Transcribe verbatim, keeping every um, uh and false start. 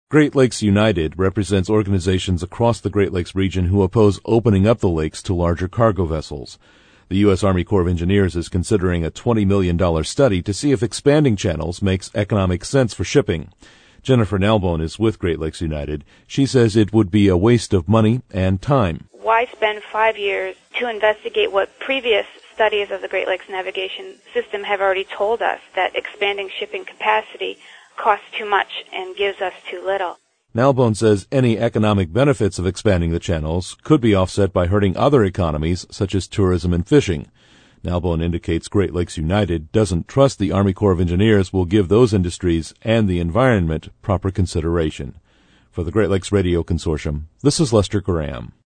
Great Lakes United represents organizations across the Great Lakes region who oppose opening up the lakes to larger cargo vessels. The U S. Army Corps of Engineers is considering a twenty million dollars study to see if expanding channels makes economic sense for shipping. Jennifer Nalbone is with Great Lakes United. She says it would be a waste of money and time. Why spend five years to investigate what previous studies of the Great Lakes navigation system have already told us, that expanding shipping capacity costs too much and gives us too little? Nalbone says any economic benefits of expanding the channels could be offset by hurting other economies, such as tourism and fishing. Nalbone indicates Great Lakes United doesn't trust the Army Corps of Engineers will give those industries and the environment proper consideration. For the Great Lakes Radio Consortium, this is Lester Graham.